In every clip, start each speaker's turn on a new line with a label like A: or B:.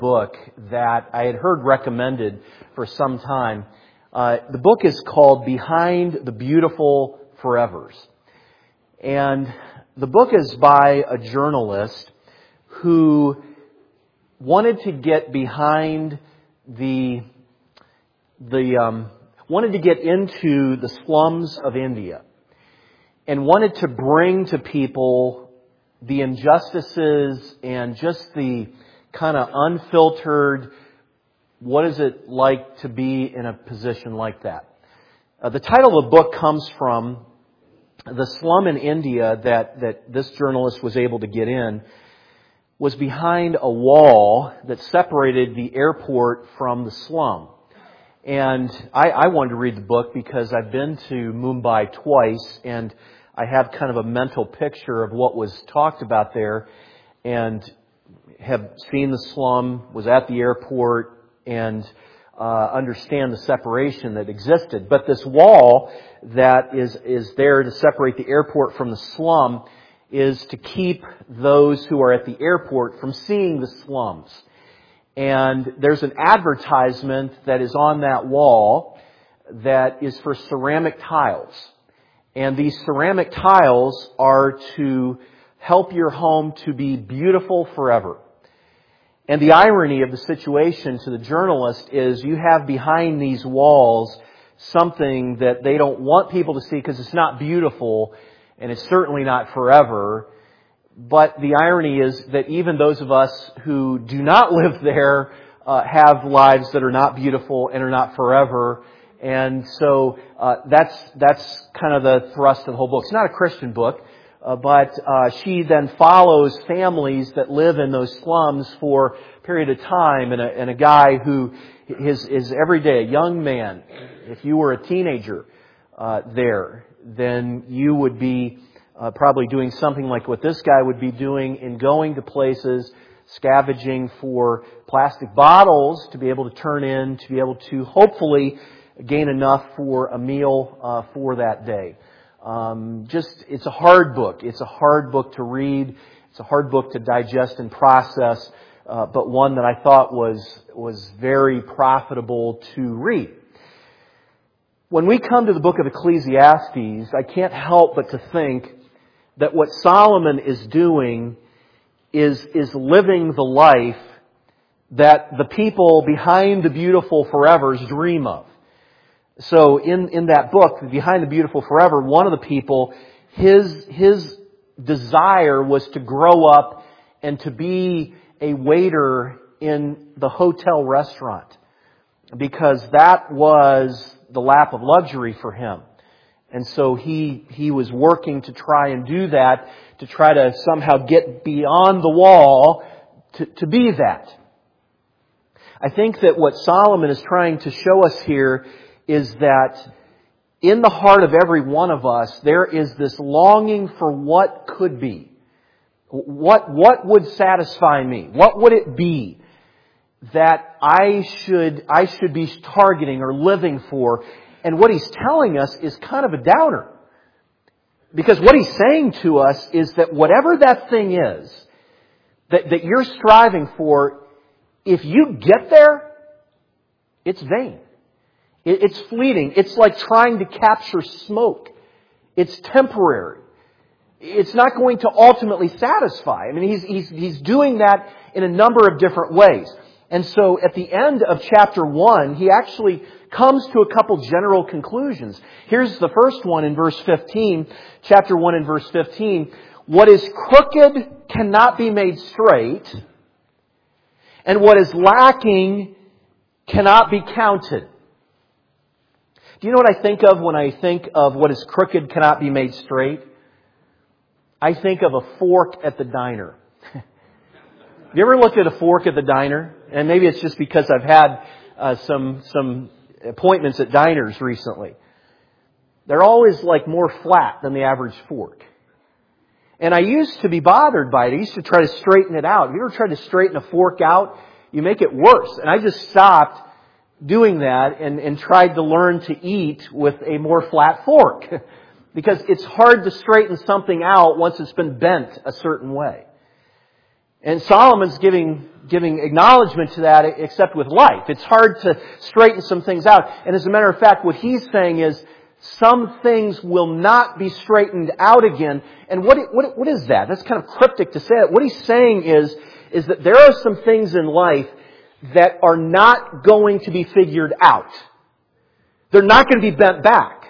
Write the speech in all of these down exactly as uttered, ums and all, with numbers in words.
A: book that I had heard recommended for some time. Uh, the book is called Behind the Beautiful Forevers. And the book is by a journalist who wanted to get behind the, the um, wanted to get into the slums of India and wanted to bring to people the injustices and just the kind of unfiltered, what is it like to be in a position like that? Uh, the title of the book comes from the slum in India that, that this journalist was able to get in was behind a wall that separated the airport from the slum. And I, I wanted to read the book because I've been to Mumbai twice and I have kind of a mental picture of what was talked about there and have seen the slum, was at the airport, and uh, understand the separation that existed. But this wall that is, is there to separate the airport from the slum is to keep those who are at the airport from seeing the slums. And there's an advertisement that is on that wall that is for ceramic tiles. And these ceramic tiles are to help your home to be beautiful forever. And the irony of the situation to the journalist is you have behind these walls something that they don't want people to see because it's not beautiful and it's certainly not forever. But the irony is that even those of us who do not live there uh, have lives that are not beautiful and are not forever. And so uh, that's that's kind of the thrust of the whole book. It's not a Christian book. Uh, but uh, she then follows families that live in those slums for a period of time, and a, and a guy who is, is every day a young man. If you were a teenager uh, there, then you would be uh, probably doing something like what this guy would be doing in going to places, scavenging for plastic bottles to be able to turn in, to be able to hopefully gain enough for a meal uh, for that day. Um, just, it's a hard book. It's a hard book to read. It's a hard book to digest and process, uh, but one that I thought was, was very profitable to read. When we come to the book of Ecclesiastes, I can't help but to think that what Solomon is doing is, is living the life that the people behind the beautiful forevers dream of. So in, in that book, Behind the Beautiful Forever, one of the people, his, his desire was to grow up and to be a waiter in the hotel restaurant because that was the lap of luxury for him. And so he, he was working to try and do that, to try to somehow get beyond the wall to, to be that. I think that what Solomon is trying to show us here is that in the heart of every one of us, there is this longing for what could be. What, what would satisfy me? What would it be that I should, I should be targeting or living for? And what he's telling us is kind of a downer. Because what he's saying to us is that whatever that thing is that, that you're striving for, if you get there, it's vain. It's fleeting. It's like trying to capture smoke. It's temporary. It's not going to ultimately satisfy. I mean, he's, he's, he's doing that in a number of different ways. And so at the end of chapter one, he actually comes to a couple general conclusions. Here's the first one in verse fifteen, chapter one and verse fifteen. What is crooked cannot be made straight, and what is lacking cannot be counted. Do you know what I think of when I think of what is crooked cannot be made straight? I think of a fork at the diner. Have you ever looked at a fork at the diner? And maybe it's just because I've had uh, some some appointments at diners recently. They're always like more flat than the average fork. And I used to be bothered by it. I used to try to straighten it out. Have you ever tried to straighten a fork out? You make it worse. And I just stopped doing that and, and tried to learn to eat with a more flat fork. Because it's hard to straighten something out once it's been bent a certain way. And Solomon's giving giving acknowledgement to that, except with life. It's hard to straighten some things out. And as a matter of fact, what he's saying is some things will not be straightened out again. And what what what is that? That's kind of cryptic to say it. What he's saying is is that there are some things in life that are not going to be figured out. They're not going to be bent back.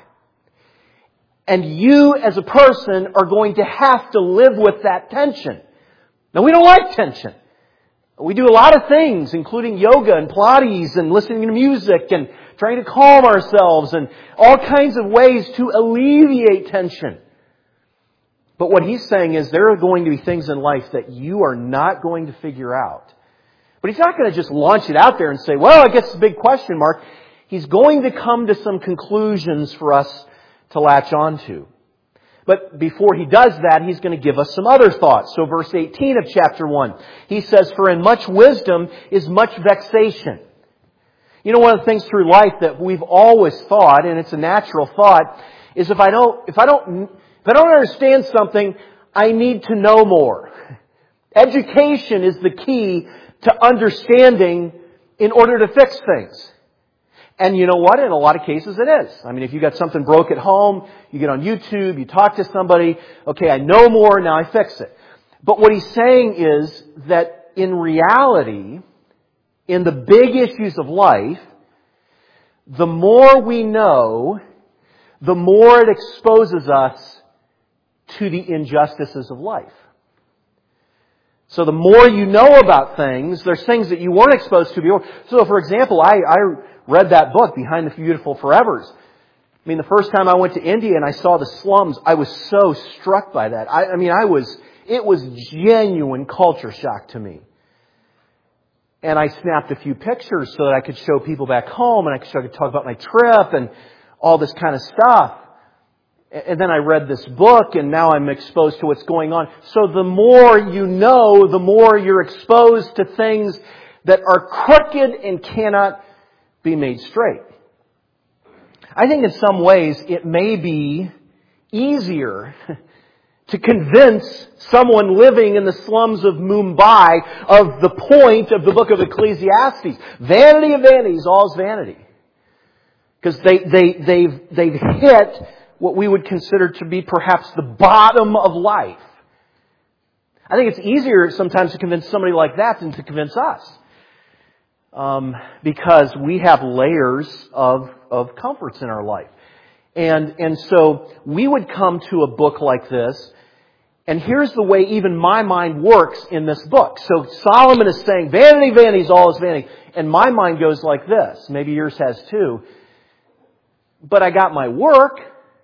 A: And you as a person are going to have to live with that tension. Now, we don't like tension. We do a lot of things, including yoga and Pilates and listening to music and trying to calm ourselves and all kinds of ways to alleviate tension. But what he's saying is there are going to be things in life that you are not going to figure out. But he's not going to just launch it out there and say, well, I guess it's a big question mark. He's going to come to some conclusions for us to latch onto. But before he does that, he's going to give us some other thoughts. So verse eighteen of chapter one, he says, for in much wisdom is much vexation. You know, one of the things through life that we've always thought, and it's a natural thought, is if I don't, if I don't, if I don't understand something, I need to know more. Education is the key to understanding in order to fix things. And you know what? In a lot of cases it is. I mean, if you got something broke at home, you get on YouTube, you talk to somebody, okay, I know more, now I fix it. But what he's saying is that in reality, in the big issues of life, the more we know, the more it exposes us to the injustices of life. So the more you know about things, there's things that you weren't exposed to before. So for example, I, I read that book, Behind the Beautiful Forevers. I mean, the first time I went to India and I saw the slums, I was so struck by that. I, I mean, I was, it was genuine culture shock to me. And I snapped a few pictures so that I could show people back home and I could, so I could talk about my trip and all this kind of stuff. And then I read this book and now I'm exposed to what's going on. So the more you know, the more you're exposed to things that are crooked and cannot be made straight. I think in some ways it may be easier to convince someone living in the slums of Mumbai of the point of the book of Ecclesiastes. Vanity of vanities, all is vanity. Because they, they, they've, they've hit what we would consider to be perhaps the bottom of life. I think it's easier sometimes to convince somebody like that than to convince us. Um, because we have layers of, of comforts in our life. And, and so we would come to a book like this, and here's the way even my mind works in this book. So Solomon is saying, vanity, vanities, all is vanity. And my mind goes like this. Maybe yours has too. But I got my work.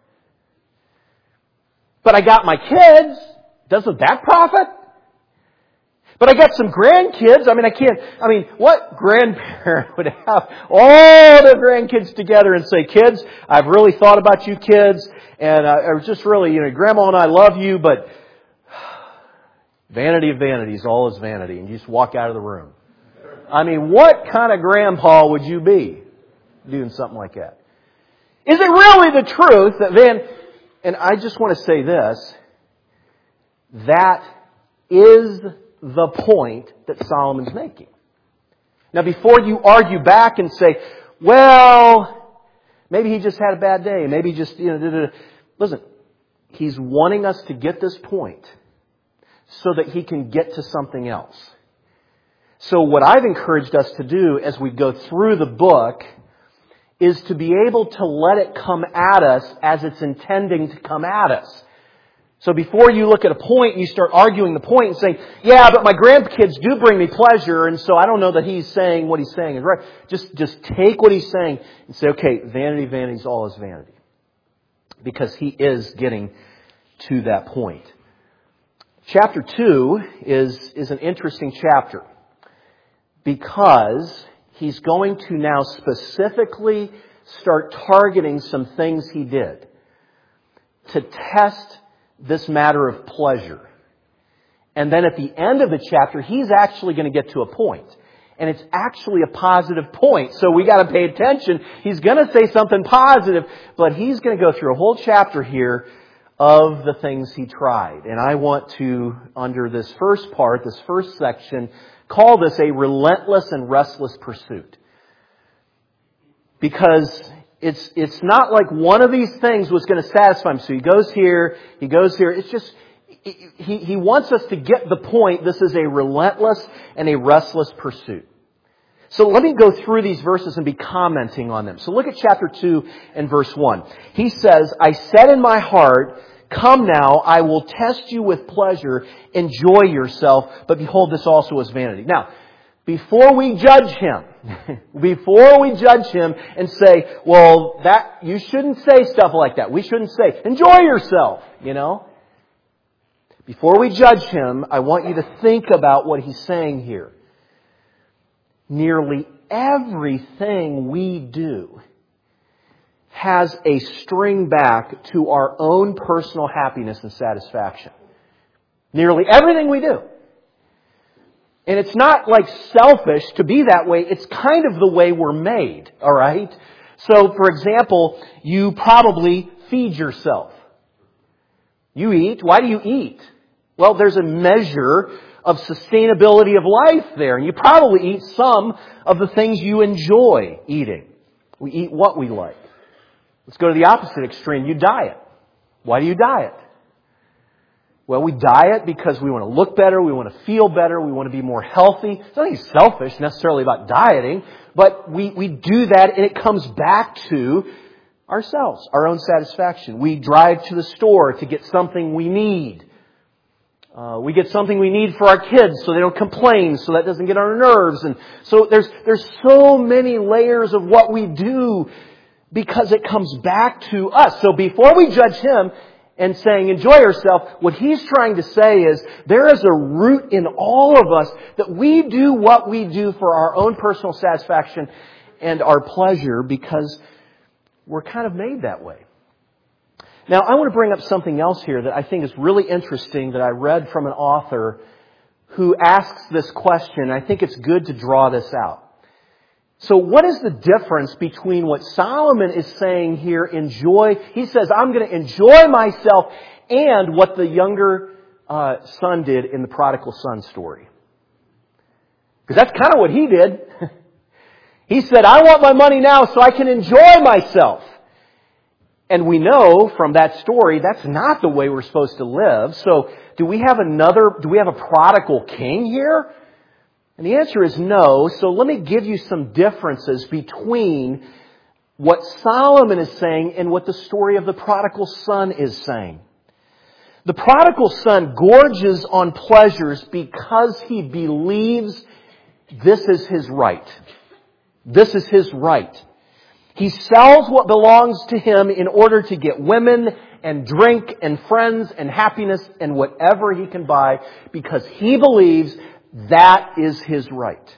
A: But I got my kids. Doesn't that profit? But I got some grandkids. I mean, I can't, I mean, what grandparent would have all their grandkids together and say, kids, I've really thought about you kids, and I was just really, you know, Grandma and I love you, but vanity of vanities, all is vanity, and you just walk out of the room. I mean, what kind of grandpa would you be doing something like that? Is it really the truth that then, and I just want to say this, that is the point that Solomon's making. Now, before you argue back and say, well, maybe he just had a bad day, maybe he just, you know, da, da, da. Listen, he's wanting us to get this point so that he can get to something else. So what I've encouraged us to do as we go through the book is to be able to let it come at us as it's intending to come at us. So before you look at a point and you start arguing the point and saying, yeah, but my grandkids do bring me pleasure, and so I don't know that he's saying what he's saying is right. Just, just take what he's saying and say, okay, vanity, vanities, all is vanity. Because he is getting to that point. Chapter two is, is an interesting chapter because he's going to now specifically start targeting some things he did to test this matter of pleasure. And then at the end of the chapter, he's actually going to get to a point. And it's actually a positive point. So we got to pay attention. He's going to say something positive, but he's going to go through a whole chapter here of the things he tried. And I want to, under this first part, this first section, call this a relentless and restless pursuit. Because it's it's not like one of these things was going to satisfy him. So he goes here, he goes here. It's just, he, he wants us to get the point. This is a relentless and a restless pursuit. So let me go through these verses and be commenting on them. So look at chapter two and verse one. He says, I said in my heart, come now, I will test you with pleasure, enjoy yourself, but behold, this also is vanity. Now, before we judge him, before we judge him and say, well, that you shouldn't say stuff like that. We shouldn't say, enjoy yourself, you know. Before we judge him, I want you to think about what he's saying here. Nearly everything we do has a string back to our own personal happiness and satisfaction. Nearly everything we do. And it's not like selfish to be that way. It's kind of the way we're made, all right? So, for example, you probably feed yourself. You eat. Why do you eat? Well, there's a measure of sustainability of life there. And you probably eat some of the things you enjoy eating. We eat what we like. Let's go to the opposite extreme. You diet. Why do you diet? Well, we diet because we want to look better, we want to feel better, we want to be more healthy. It's nothing selfish necessarily about dieting, but we, we do that and it comes back to ourselves, our own satisfaction. We drive to the store to get something we need. Uh, we get something we need for our kids so they don't complain, so that doesn't get on our nerves. And so there's there's so many layers of what we do because it comes back to us. So before we judge him and saying, enjoy yourself, what he's trying to say is there is a root in all of us that we do what we do for our own personal satisfaction and our pleasure because we're kind of made that way. Now, I want to bring up something else here that I think is really interesting that I read from an author who asks this question. I think it's good to draw this out. So what is the difference between what Solomon is saying here, enjoy, he says, I'm going to enjoy myself, and what the younger uh, son did in the prodigal son story? Because that's kind of what he did. He said, I want my money now so I can enjoy myself. And we know from that story that's not the way we're supposed to live. So do we have another, do we have a prodigal king here? And the answer is no. So let me give you some differences between what Solomon is saying and what the story of the prodigal son is saying. The prodigal son gorges on pleasures because he believes this is his right. This is his right. He sells what belongs to him in order to get women and drink and friends and happiness and whatever he can buy because he believes that is his right.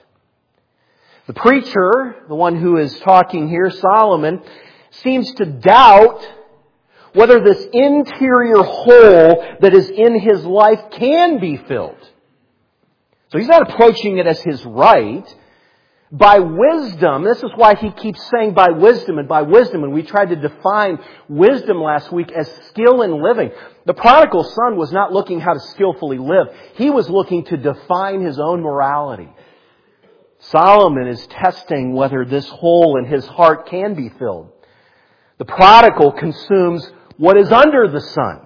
A: The preacher, the one who is talking here, Solomon, seems to doubt whether this interior hole that is in his life can be filled. So he's not approaching it as his right. By wisdom, this is why he keeps saying by wisdom and by wisdom, and we tried to define wisdom last week as skill in living. The prodigal son was not looking how to skillfully live. He was looking to define his own morality. Solomon is testing whether this hole in his heart can be filled. The prodigal consumes what is under the sun.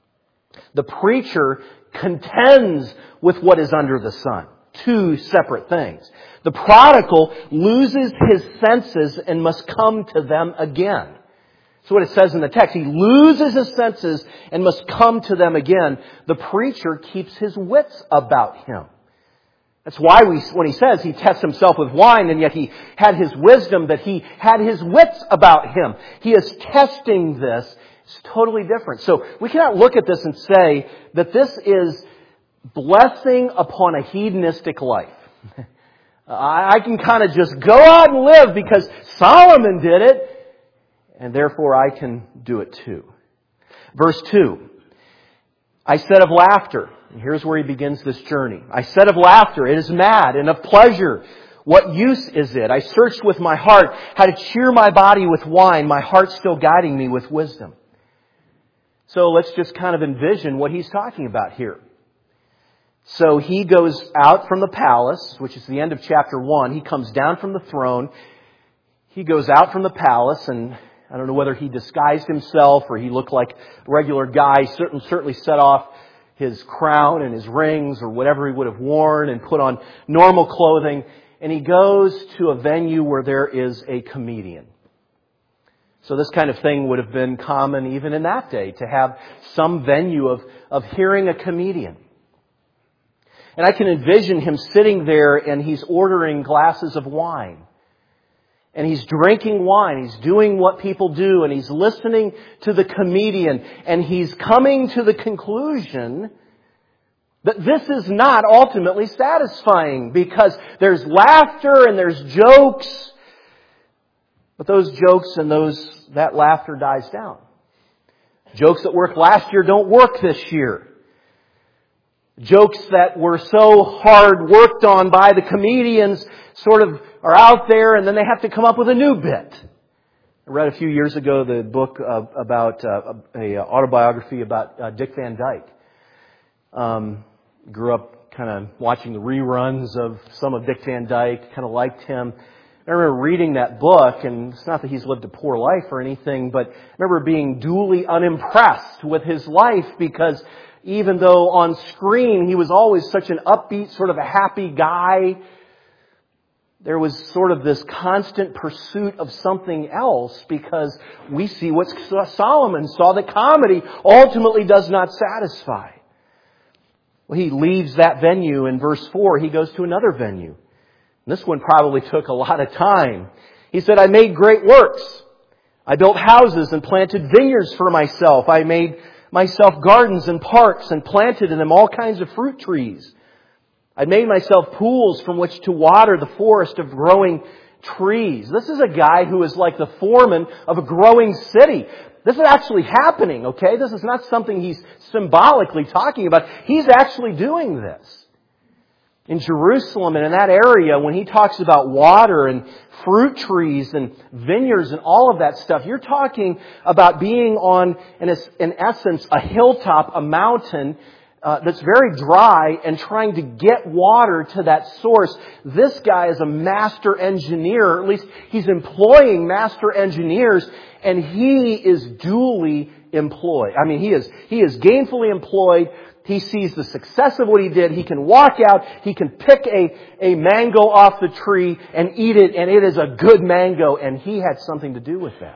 A: The preacher contends with what is under the sun. Two separate things. The prodigal loses his senses and must come to them again. That's what it says in the text. He loses his senses and must come to them again. The preacher keeps his wits about him. That's why we, when he says he tests himself with wine, and yet he had his wisdom, that he had his wits about him. He is testing this. It's totally different. So we cannot look at this and say that this is blessing upon a hedonistic life. I can kind of just go out and live because Solomon did it, and therefore I can do it too. Verse two. I said of laughter, and here's where he begins this journey. I said of laughter, it is mad, and of pleasure, what use is it? I searched with my heart how to cheer my body with wine, my heart still guiding me with wisdom. So let's just kind of envision what he's talking about here. So he goes out from the palace, which is the end of chapter one. He comes down from the throne. He goes out from the palace, and I don't know whether he disguised himself or he looked like a regular guy. Certainly, certainly set off his crown and his rings or whatever he would have worn and put on normal clothing. And he goes to a venue where there is a comedian. So this kind of thing would have been common even in that day, to have some venue of, of hearing a comedian. And I can envision him sitting there and he's ordering glasses of wine. And he's drinking wine. He's doing what people do. And he's listening to the comedian. And he's coming to the conclusion that this is not ultimately satisfying, because there's laughter and there's jokes. But those jokes and those that laughter dies down. Jokes that worked last year don't work this year. Jokes that were so hard worked on by the comedians sort of are out there, and then they have to come up with a new bit. I read a few years ago the book uh, about uh, a autobiography about uh, Dick Van Dyke. Um, grew up kind of watching the reruns of some of Dick Van Dyke, kind of liked him. I remember reading that book, and it's not that he's lived a poor life or anything, but I remember being duly unimpressed with his life, because even though on screen he was always such an upbeat, sort of a happy guy, there was sort of this constant pursuit of something else, because we see what Solomon saw, that comedy ultimately does not satisfy. Well, he leaves that venue in verse four. He goes to another venue. And this one probably took a lot of time. He said, I made great works. I built houses and planted vineyards for myself. I made myself gardens and parks and planted in them all kinds of fruit trees. I made myself pools from which to water the forest of growing trees. This is a guy who is like the foreman of a growing city. This is actually happening, okay? This is not something he's symbolically talking about. He's actually doing this. In Jerusalem and in that area, when he talks about water and fruit trees and vineyards and all of that stuff, you're talking about being on, in essence, a hilltop, a mountain uh, that's very dry, and trying to get water to that source. This guy is a master engineer, or at least he's employing master engineers, and he is duly employed. I mean, he is he is gainfully employed. He sees the success of what he did. He can walk out. He can pick a, a mango off the tree and eat it, and it is a good mango, and he had something to do with that.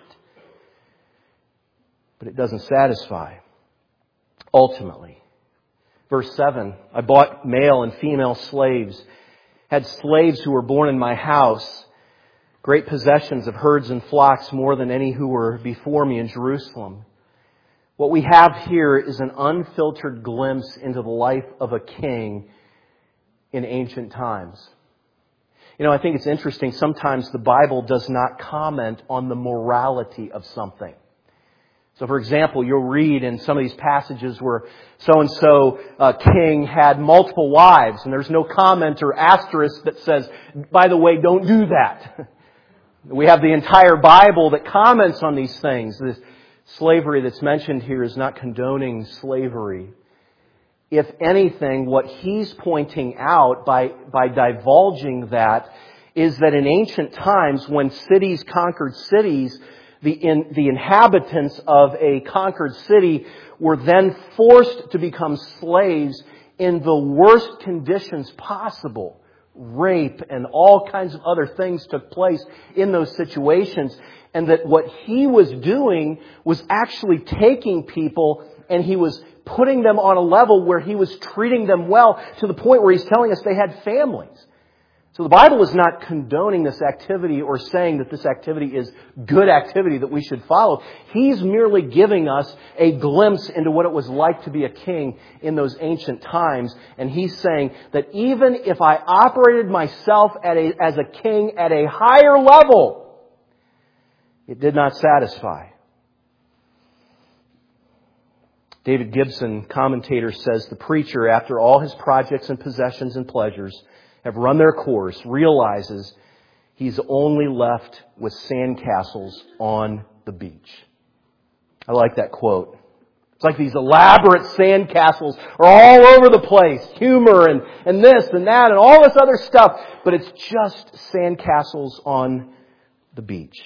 A: But it doesn't satisfy. Ultimately. Verse seven, I bought male and female slaves, had slaves who were born in my house, great possessions of herds and flocks, more than any who were before me in Jerusalem. What we have here is an unfiltered glimpse into the life of a king in ancient times. You know, I think it's interesting. Sometimes the Bible does not comment on the morality of something. So, for example, you'll read in some of these passages where so-and-so uh, king had multiple wives, and there's no comment or asterisk that says, by the way, don't do that. We have the entire Bible that comments on these things. This slavery that's mentioned here is not condoning slavery. If anything, what he's pointing out by, by divulging that is that in ancient times, when cities conquered cities, the, in, the inhabitants of a conquered city were then forced to become slaves in the worst conditions possible. Rape and all kinds of other things took place in those situations. And that what he was doing was actually taking people, and he was putting them on a level where he was treating them well, to the point where he's telling us they had families. So the Bible is not condoning this activity or saying that this activity is good activity that we should follow. He's merely giving us a glimpse into what it was like to be a king in those ancient times. And he's saying that even if I operated myself at a, as a king at a higher level, it did not satisfy. David Gibson, commentator, says the preacher, after all his projects and possessions and pleasures have run their course, realizes he's only left with sandcastles on the beach. I like that quote. It's like these elaborate sandcastles are all over the place. Humor and, and this and that and all this other stuff. But it's just sandcastles on the beach.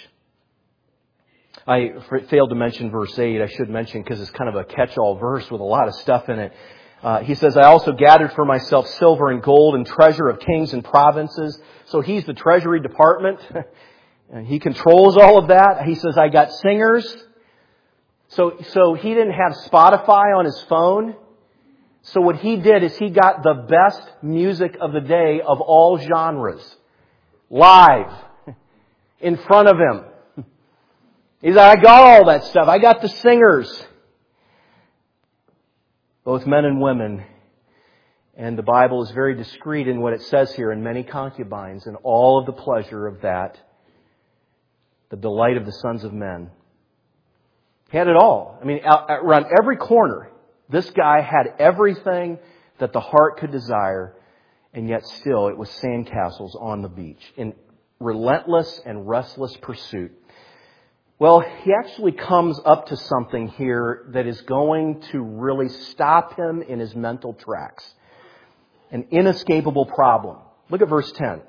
A: I failed to mention verse eight. I should mention because it's kind of a catch-all verse with a lot of stuff in it. Uh, he says, I also gathered for myself silver and gold and treasure of kings and provinces. So he's the treasury department. And he controls all of that. He says, I got singers. So, so he didn't have Spotify on his phone. So what he did is he got the best music of the day of all genres. Live. In front of him. He said, I got all that stuff. I got the singers. Both men and women. And the Bible is very discreet in what it says here, in many concubines, and all of the pleasure of that. The delight of the sons of men. He had it all. I mean, around every corner, this guy had everything that the heart could desire, and yet still it was sandcastles on the beach in relentless and restless pursuit. Well, he actually comes up to something here that is going to really stop him in his mental tracks. An inescapable problem. Look at verse ten.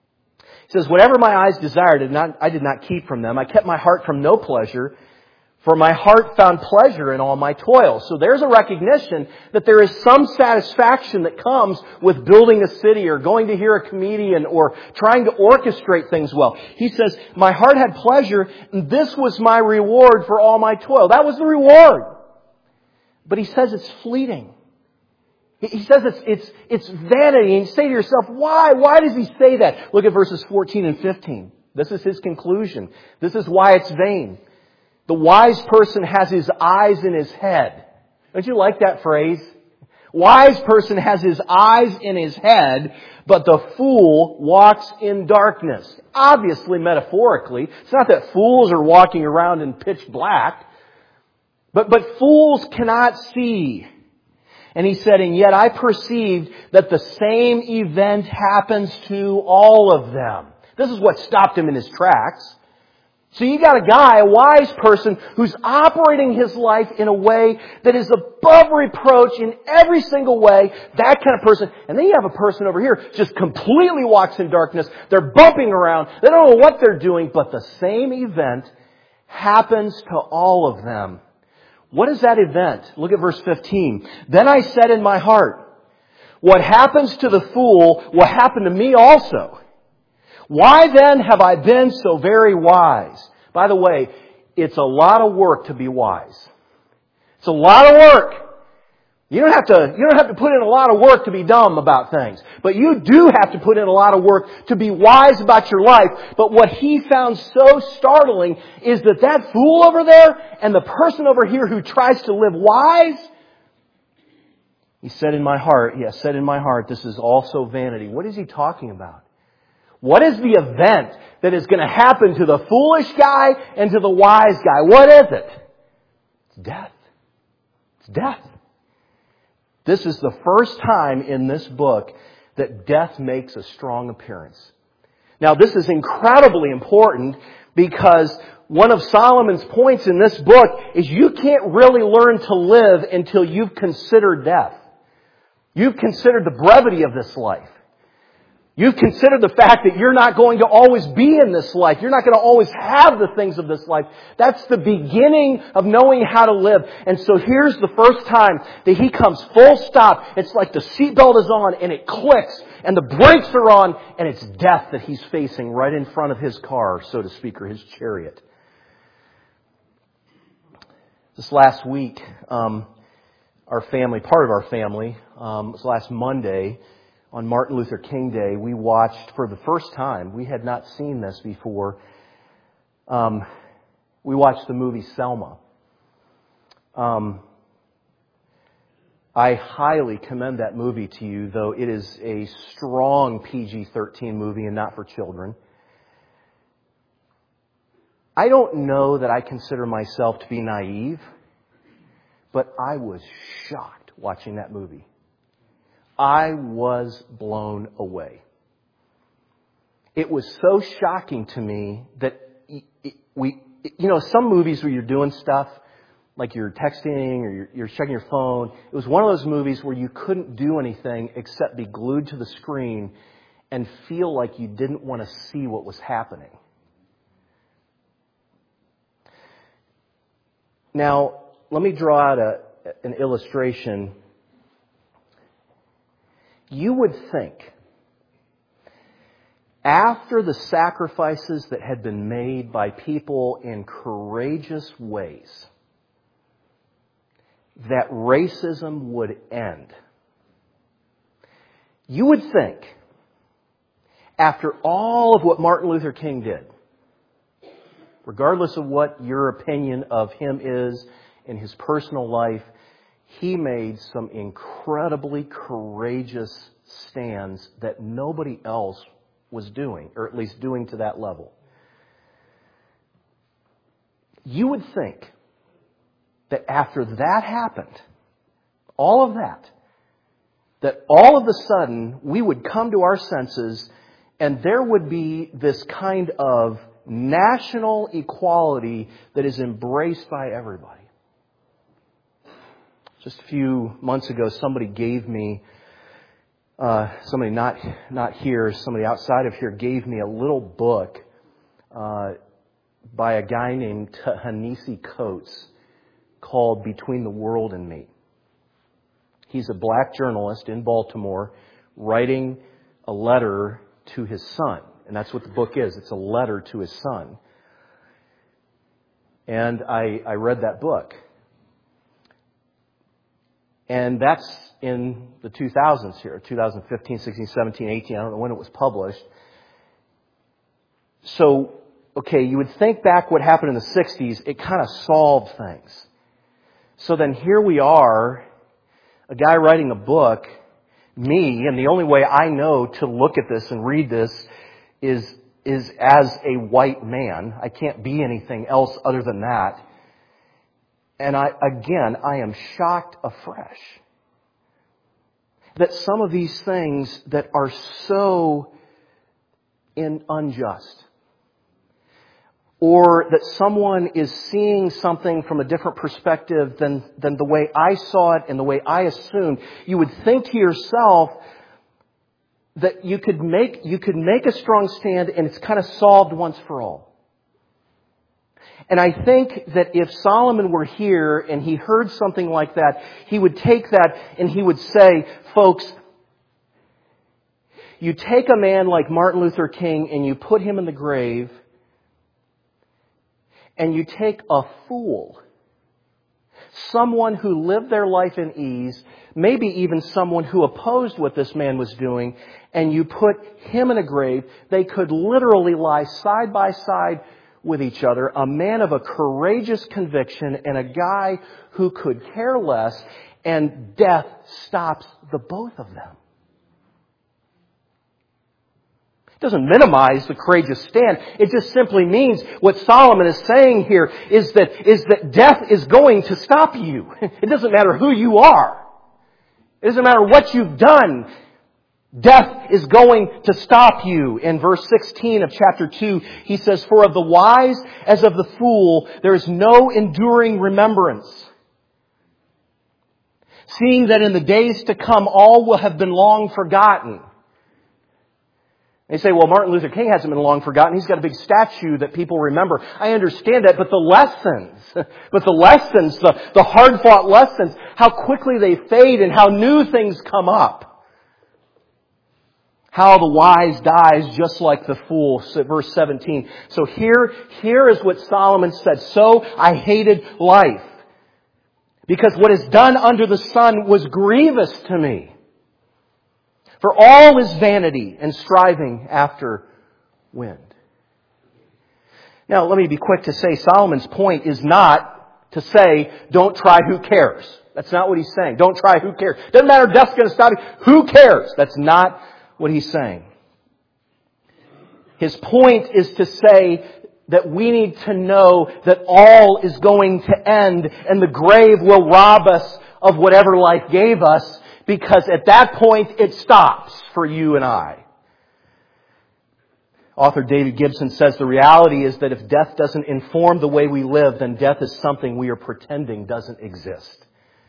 A: He says, whatever my eyes desired, did not, I did not keep from them. I kept my heart from no pleasure, for my heart found pleasure in all my toil. So there's a recognition that there is some satisfaction that comes with building a city or going to hear a comedian or trying to orchestrate things well. He says, my heart had pleasure, and this was my reward for all my toil. That was the reward. But he says it's fleeting. He says it's, it's, it's vanity. And you say to yourself, why? Why does he say that? Look at verses fourteen and fifteen. This is his conclusion. This is why it's vain. The wise person has his eyes in his head. Don't you like that phrase? Wise person has his eyes in his head, but the fool walks in darkness. Obviously, metaphorically. It's not that fools are walking around in pitch black. But, but fools cannot see. And he said, and yet I perceived that the same event happens to all of them. This is what stopped him in his tracks. So you got a guy, a wise person, who's operating his life in a way that is above reproach in every single way. That kind of person. And then you have a person over here just completely walks in darkness. They're bumping around. They don't know what they're doing. But the same event happens to all of them. What is that event? Look at verse fifteen. Then I said in my heart, what happens to the fool will happen to me also. Why then have I been so very wise? By the way, it's a lot of work to be wise. It's a lot of work. You don't have to, you don't have to put in a lot of work to be dumb about things. But you do have to put in a lot of work to be wise about your life. But what he found so startling is that that fool over there and the person over here who tries to live wise, he said in my heart, yes, said in my heart, this is also vanity. What is he talking about? What is the event that is going to happen to the foolish guy and to the wise guy? What is it? It's death. It's death. This is the first time in this book that death makes a strong appearance. Now, this is incredibly important because one of Solomon's points in this book is you can't really learn to live until you've considered death. You've considered the brevity of this life. You've considered the fact that you're not going to always be in this life. You're not going to always have the things of this life. That's the beginning of knowing how to live. And so here's the first time that he comes full stop. It's like the seatbelt is on and it clicks and the brakes are on and it's death that he's facing right in front of his car, so to speak, or his chariot. This last week, um, our family, part of our family, um, this last Monday, on Martin Luther King Day, we watched for the first time, we had not seen this before, um, we watched the movie Selma. Um, I highly commend that movie to you, though it is a strong P G thirteen movie and not for children. I don't know that I consider myself to be naive, but I was shocked watching that movie. I was blown away. It was so shocking to me that we, you know, some movies where you're doing stuff like you're texting or you're, you're checking your phone. It was one of those movies where you couldn't do anything except be glued to the screen and feel like you didn't want to see what was happening. Now, let me draw out a, an illustration. You would think, after the sacrifices that had been made by people in courageous ways, that racism would end. You would think, after all of what Martin Luther King did, regardless of what your opinion of him is in his personal life, he made some incredibly courageous stands that nobody else was doing, or at least doing to that level. You would think that after that happened, all of that, that all of a sudden we would come to our senses and there would be this kind of national equality that is embraced by everybody. Just a few months ago, somebody gave me, uh, somebody not not here, somebody outside of here gave me a little book uh, by a guy named Ta-Nehisi Coates called Between the World and Me. He's a black journalist in Baltimore writing a letter to his son. And that's what the book is. It's a letter to his son. And I, I read that book. And that's in the two thousands here, twenty fifteen, sixteen, seventeen, eighteen. I don't know when it was published. So, okay, you would think back what happened in the sixties, it kind of solved things. So then here we are, a guy writing a book, me, and the only way I know to look at this and read this is is as a white man. I can't be anything else other than that. And I, again, I am shocked afresh that some of these things that are so in unjust, or that someone is seeing something from a different perspective than, than the way I saw it and the way I assumed, you would think to yourself that you could make, you could make a strong stand and it's kind of solved once for all. And I think that if Solomon were here and he heard something like that, he would take that and he would say, folks, you take a man like Martin Luther King and you put him in the grave, and you take a fool, someone who lived their life in ease, maybe even someone who opposed what this man was doing, and you put him in a grave, they could literally lie side by side with each other, a man of a courageous conviction and a guy who could care less, and death stops the both of them. It doesn't minimize the courageous stand. It just simply means what Solomon is saying here is that, is that death is going to stop you. It doesn't matter who you are. It doesn't matter what you've done. Death is going to stop you. In verse sixteen of chapter two, he says, for of the wise as of the fool, there is no enduring remembrance. Seeing that in the days to come, all will have been long forgotten. They say, well, Martin Luther King hasn't been long forgotten. He's got a big statue that people remember. I understand that, but the lessons, but the lessons, the, the hard-fought lessons, how quickly they fade and how new things come up. How the wise dies just like the fool, verse seventeen. So here, here is what Solomon said. So I hated life, because what is done under the sun was grievous to me. For all is vanity and striving after wind. Now, let me be quick to say Solomon's point is not to say, don't try, who cares? That's not what he's saying. Don't try, who cares? Doesn't matter, death's going to stop you. Who cares? That's not what he's saying. His point is to say that we need to know that all is going to end and the grave will rob us of whatever life gave us, because at that point it stops for you and I. Author David Gibson says the reality is that if death doesn't inform the way we live, then death is something we are pretending doesn't exist.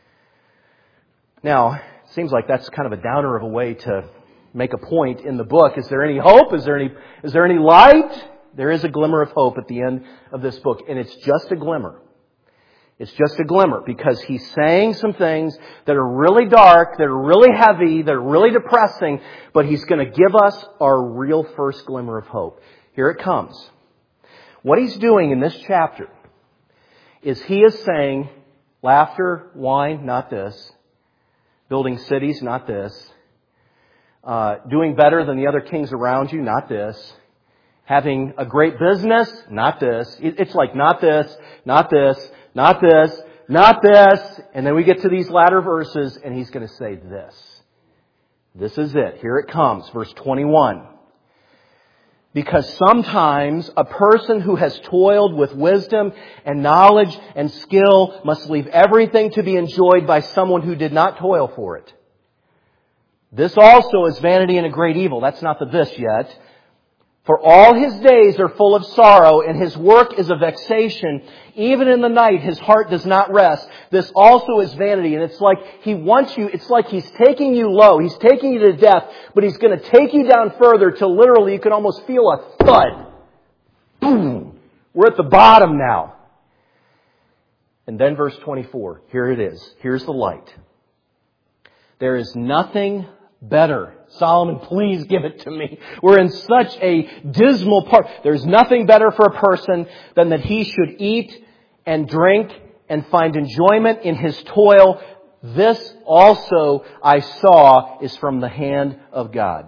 A: Now, it seems like that's kind of a downer of a way to make a point in the book. Is there any hope? Is there any, is there any light? There is a glimmer of hope at the end of this book, and it's just a glimmer. It's just a glimmer because he's saying some things that are really dark, that are really heavy, that are really depressing, but he's going to give us our real first glimmer of hope. Here it comes. What he's doing in this chapter is he is saying, laughter, wine, not this. Building cities, not this. Uh, doing better than the other kings around you, not this. Having a great business, not this. It's like not this, not this, not this, not this. And then we get to these latter verses and he's going to say this. This is it. Here it comes. Verse twenty-one. Because sometimes a person who has toiled with wisdom and knowledge and skill must leave everything to be enjoyed by someone who did not toil for it. This also is vanity and a great evil. That's not the this yet. For all his days are full of sorrow, and his work is a vexation. Even in the night, his heart does not rest. This also is vanity. And it's like he wants you, it's like he's taking you low. He's taking you to death, but he's going to take you down further till literally you can almost feel a thud. Boom. We're at the bottom now. And then verse twenty-four. Here it is. Here's the light. There is nothing better. Solomon, please give it to me. We're in such a dismal part. There's nothing better for a person than that he should eat and drink and find enjoyment in his toil. This also I saw is from the hand of God.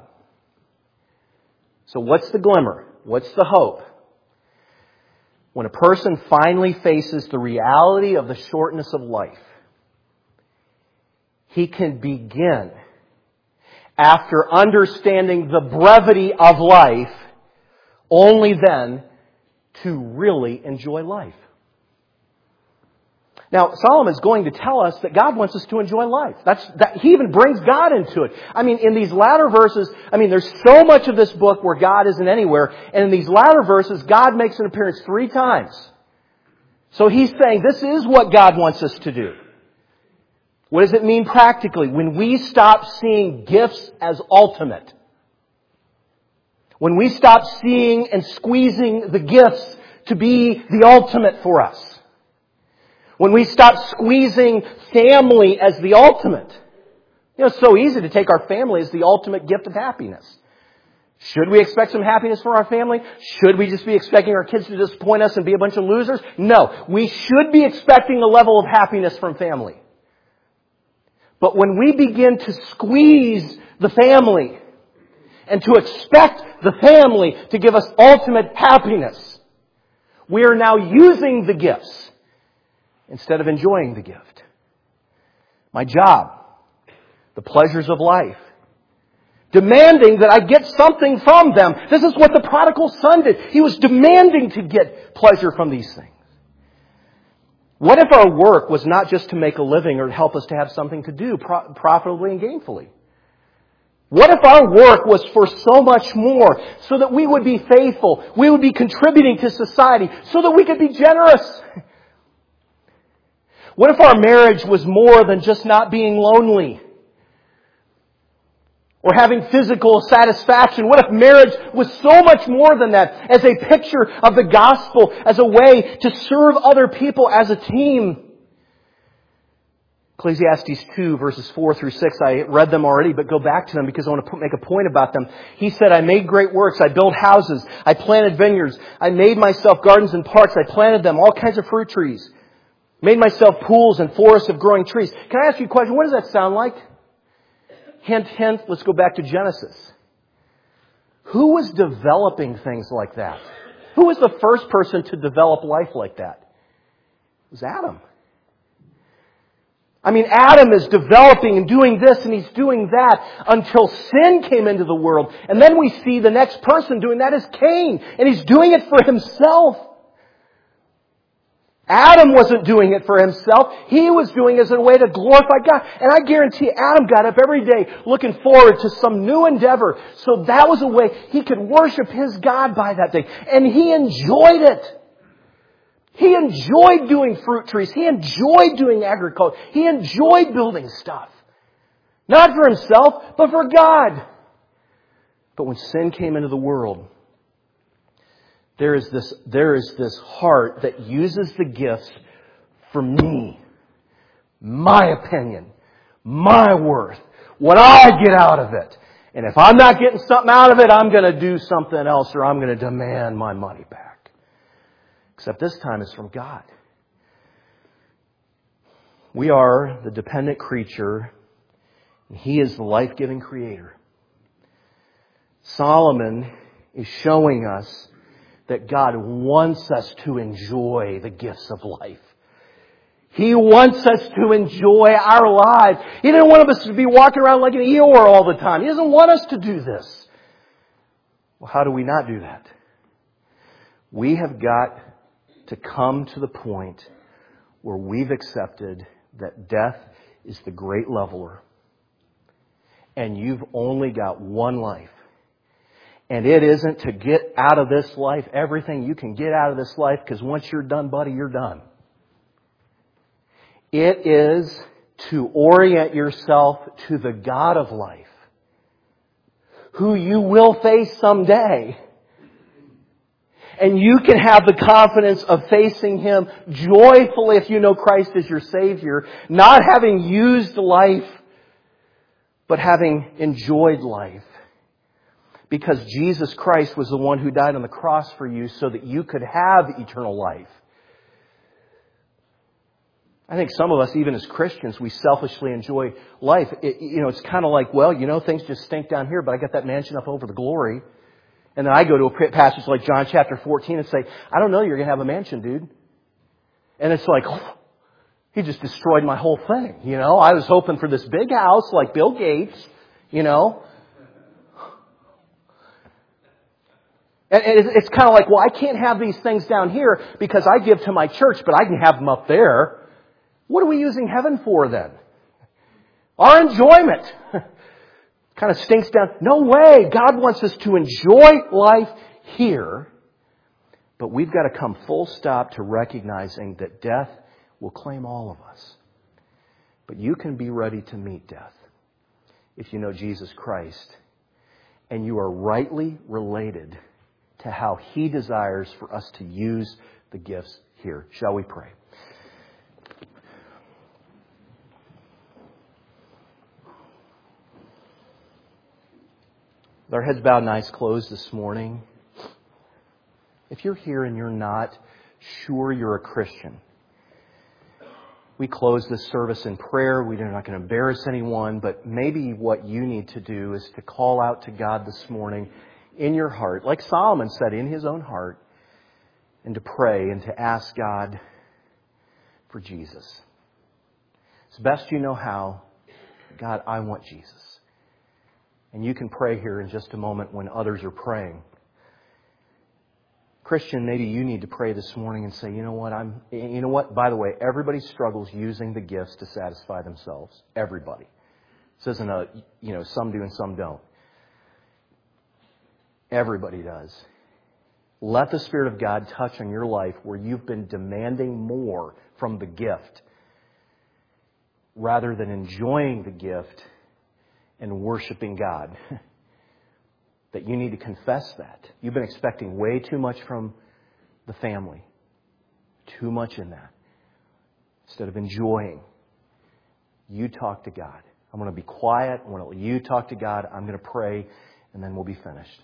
A: So what's the glimmer? What's the hope? When a person finally faces the reality of the shortness of life, he can begin, after understanding the brevity of life, only then to really enjoy life. Now, Solomon is going to tell us that God wants us to enjoy life. That's, that, he even brings God into it. I mean, in these latter verses, I mean, there's so much of this book where God isn't anywhere. And in these latter verses, God makes an appearance three times. So he's saying this is what God wants us to do. What does it mean practically? When we stop seeing gifts as ultimate. When we stop seeing and squeezing the gifts to be the ultimate for us. When we stop squeezing family as the ultimate. You know, it's so easy to take our family as the ultimate gift of happiness. Should we expect some happiness from our family? Should we just be expecting our kids to disappoint us and be a bunch of losers? No. We should be expecting a level of happiness from family. But when we begin to squeeze the family and to expect the family to give us ultimate happiness, we are now using the gifts instead of enjoying the gift. My job, the pleasures of life, demanding that I get something from them. This is what the prodigal son did. He was demanding to get pleasure from these things. What if our work was not just to make a living or to help us to have something to do pro- profitably and gainfully? What if our work was for so much more, so that we would be faithful, we would be contributing to society, so that we could be generous? What if our marriage was more than just not being lonely or having physical satisfaction? What if marriage was so much more than that, as a picture of the gospel, as a way to serve other people as a team? Ecclesiastes two, verses four through six, I read them already, but go back to them because I want to put, make a point about them. He said, I made great works, I built houses, I planted vineyards, I made myself gardens and parks, I planted them, all kinds of fruit trees. Made myself pools and forests of growing trees. Can I ask you a question? What does that sound like? Hint, hint, let's go back to Genesis. Who was developing things like that? Who was the first person to develop life like that? It was Adam. I mean, Adam is developing and doing this and he's doing that until sin came into the world. And then we see the next person doing that is Cain. And he's doing it for himself. Adam wasn't doing it for himself. He was doing it as a way to glorify God. And I guarantee Adam got up every day looking forward to some new endeavor. So that was a way he could worship his God by that day. And he enjoyed it. He enjoyed doing fruit trees. He enjoyed doing agriculture. He enjoyed building stuff. Not for himself, but for God. But when sin came into the world, there is this, there is this heart that uses the gifts for me, my opinion, my worth, what I get out of it. And if I'm not getting something out of it, I'm going to do something else or I'm going to demand my money back. Except this time it's from God. We are the dependent creature, and He is the life-giving Creator. Solomon is showing us that God wants us to enjoy the gifts of life. He wants us to enjoy our lives. He didn't want us to be walking around like an Eeyore all the time. He doesn't want us to do this. Well, how do we not do that? We have got to come to the point where we've accepted that death is the great leveler. And you've only got one life. And it isn't to get out of this life everything you can get out of this life, because once you're done, buddy, you're done. It is to orient yourself to the God of life, who you will face someday. And you can have the confidence of facing Him joyfully if you know Christ as your Savior, not having used life, but having enjoyed life. Because Jesus Christ was the one who died on the cross for you so that you could have eternal life. I think some of us, even as Christians, we selfishly enjoy life. It, you know, it's kind of like, well, you know, things just stink down here, but I got that mansion up over the glory. And then I go to a passage like John chapter fourteen and say, I don't know you're going to have a mansion, dude. And it's like, oh, He just destroyed my whole thing. You know, I was hoping for this big house like Bill Gates, you know. And it's kind of like, well, I can't have these things down here because I give to my church, but I can have them up there. What are we using heaven for then? Our enjoyment. Kind of stinks down. No way. God wants us to enjoy life here. But we've got to come full stop to recognizing that death will claim all of us. But you can be ready to meet death if you know Jesus Christ and you are rightly related to how He desires for us to use the gifts here. Shall we pray? With our heads bowed and eyes closed this morning, if you're here and you're not sure you're a Christian, we close this service in prayer. We're not going to embarrass anyone, but maybe what you need to do is to call out to God this morning in your heart, like Solomon said, in his own heart, and to pray and to ask God for Jesus. As best you know how, God, I want Jesus. And you can pray here in just a moment when others are praying. Christian, maybe you need to pray this morning and say, you know what, I'm, you know what, by the way, everybody struggles using the gifts to satisfy themselves. Everybody. This isn't a, you know, some do and some don't. Everybody does. Let the Spirit of God touch on your life where you've been demanding more from the gift rather than enjoying the gift and worshiping God. That you need to confess that. You've been expecting way too much from the family. Too much in that. Instead of enjoying, you talk to God. I'm going to be quiet. I'm going to let you talk to God. I'm going to pray, and then we'll be finished.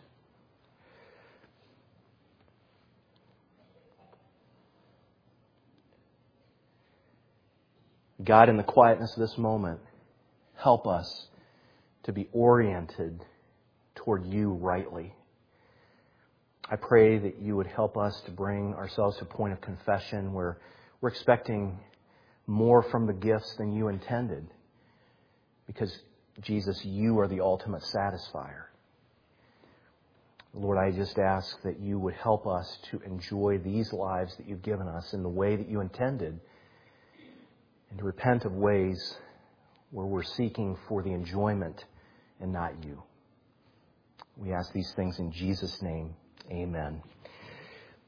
A: God, in the quietness of this moment, help us to be oriented toward You rightly. I pray that You would help us to bring ourselves to a point of confession where we're expecting more from the gifts than You intended. Because, Jesus, You are the ultimate satisfier. Lord, I just ask that you would help us to enjoy these lives that you've given us in the way that you intended, and to repent of ways where we're seeking for the enjoyment and not you. We ask these things in Jesus' name. Amen.